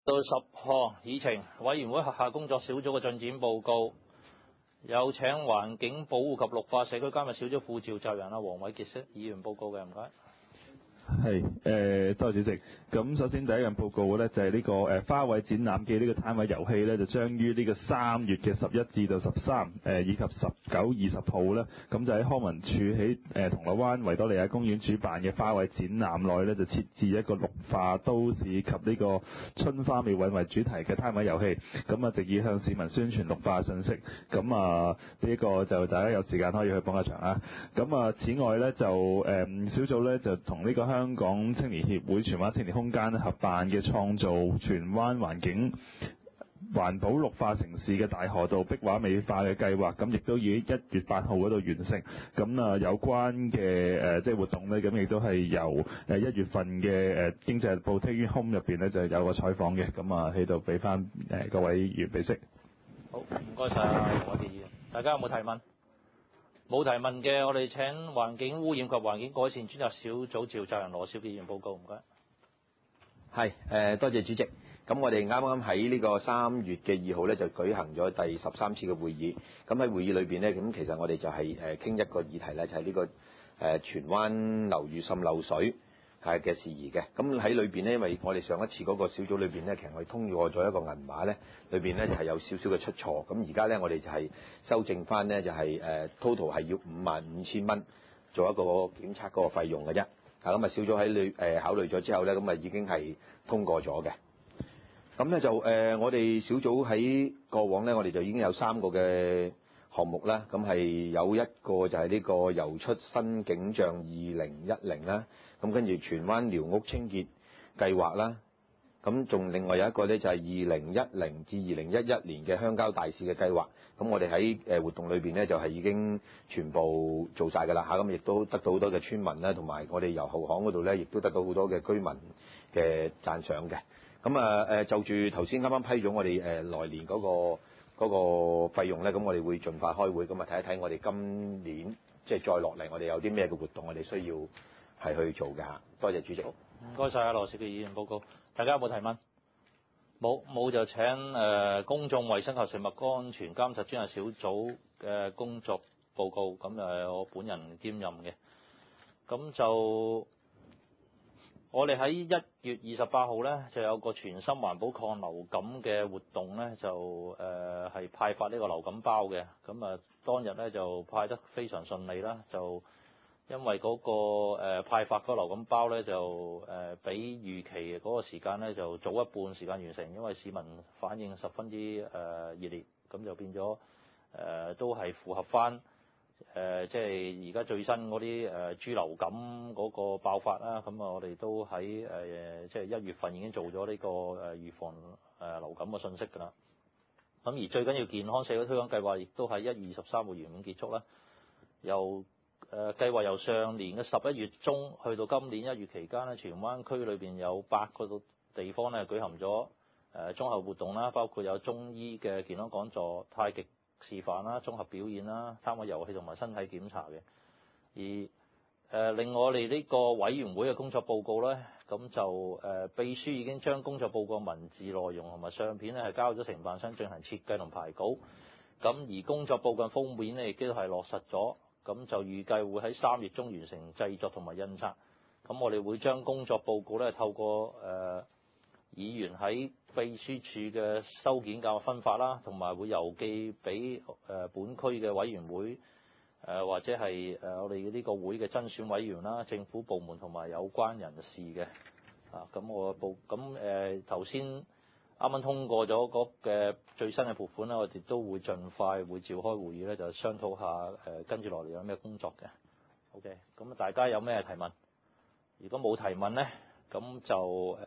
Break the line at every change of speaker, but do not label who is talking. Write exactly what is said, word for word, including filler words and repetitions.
到十項議程，委員會轄下工作小組嘅進展報告，有請環境保護及綠化社區監察小組副召集人阿黃偉傑議員報告嘅，唔該。
係誒、呃，多謝主席。咁首先第一樣報告咧就係、是、呢、這個誒、呃、花卉展覽嘅呢個攤位遊戲咧，就將於呢個三月嘅十一至到十三誒以及十九、二十號咧，咁就喺康文署喺誒銅鑼灣維多利亞公園主辦嘅花卉展覽內咧，就設置一個綠化都市及呢個春花妙韻為主題嘅攤位遊戲。咁啊，藉以向市民宣傳綠化信息。咁啊，呢、這個就大家有時間可以去捧下場啦。咁啊，此外咧就誒、呃、小組咧就同呢個香港青年協會荃灣青年空間合辦嘅創造荃灣環境環保綠化城市嘅大河道壁畫美化嘅計劃，咁亦都已經一月八號嗰度完成。咁啊，有關嘅誒即係活動咧，咁亦都係由誒一月份嘅誒經濟日報 Take It Home 入邊咧就有個採訪嘅。咁啊喺度俾翻誒各位議員俾息。
好，唔該曬黃偉傑議員。大家有冇提問？冇提問嘅，我哋請環境污染及環境改善專責小組召集人羅少傑議員報告，唔該。
係誒，多謝主席。咁我哋啱啱喺呢個三月嘅二號咧，就舉行咗第十三次嘅會議。咁喺會議裏邊咧，咁其實我哋就係誒傾一個議題咧，就係、是、呢、這個誒荃灣樓宇滲漏水係嘅事宜嘅。咁喺裏邊咧，因為我哋上一次嗰個小組裏邊咧，其實我哋通過咗一個銀碼咧，裏邊咧就係有少少嘅出錯。咁而家咧，我哋就係修正翻咧，就係誒 total 係要五萬五千蚊做一個檢測嗰個費用嘅啫。啊咁啊，小組喺裏誒考慮咗之後咧，咁啊已經係通過咗嘅。咁咧就誒、呃，我哋小組喺過往咧，我哋就已經有三個嘅項目啦。咁係有一個就係呢個游出新景象二零一零啦。咁跟住荃灣寮屋清潔計劃啦。咁仲另外有一個咧就係二零一零至二零一一年嘅鄉郊大使嘅計劃。咁我哋喺誒活動裏邊咧就係已經全部做晒㗎啦嚇。咁亦都得到好多嘅村民啦，同埋我哋由後巷嗰度咧，亦都得到好多嘅居民嘅讚賞嘅。咁啊誒就住頭先啱啱批咗我哋誒來年嗰個嗰個費用咧，咁我哋會盡快開會，咁啊睇一睇我哋今年即係再落嚟，我哋有啲咩嘅活動，我哋需要係去做嘅嚇。多謝主席。
唔該曬啊，羅少傑議員報告。大家有冇提問？冇冇就請誒、呃、公眾衛生及食物安全監察專責小組嘅工作報告。咁誒我本人兼任嘅。咁就我哋喺一月二十八號咧，就有個全心環保抗流感嘅活動咧，就誒係、呃、派發呢個流感包嘅。咁啊當日咧就派得非常順利啦，就因為嗰、那個、呃、派發嗰個流感包咧就誒、呃、比預期嗰個時間咧就早一半時間完成，因為市民反應十分之誒、呃、熱烈，咁就變咗誒、呃、都係符合翻。誒即係而家最新嗰啲誒豬流感嗰個爆發啦，咁啊我哋都喺誒即係一月份已經做咗呢個誒預防誒流感嘅信息㗎啦。咁而最緊要健康社會推廣計劃亦都喺一月二十三號完滿結束啦。由誒計劃由上年嘅十一月中去到今年一月期間咧，荃灣區裏邊有八個地方咧舉行咗誒綜合活動啦，包括有中醫嘅健康講座、太極示範啦、綜合表演啦、攤位遊戲同埋身體檢查嘅。而誒、呃、另外我哋呢個委員會嘅工作報告咧，咁就誒、呃、秘書已經將工作報告文字內容同埋相片咧係交咗承辦商進行設計同排稿。咁而工作報告封面咧亦都係落實咗，咁就預計會喺三月中完成製作同埋印刷。咁我哋會將工作報告咧透過誒、呃議員喺秘書處嘅收件較分發啦，同埋會郵寄俾誒本區嘅委員會誒、呃、或者係誒我哋呢個會嘅甄選委員啦、政府部門同埋有關人士嘅。啊，咁我報咁誒頭先啱啱通過咗嗰嘅最新嘅撥款咧，我哋都會盡快會召開會議咧，就商討下誒、呃、跟住落嚟有咩工作嘅。OK，咁大家有咩提問？如果冇提問咧，咁就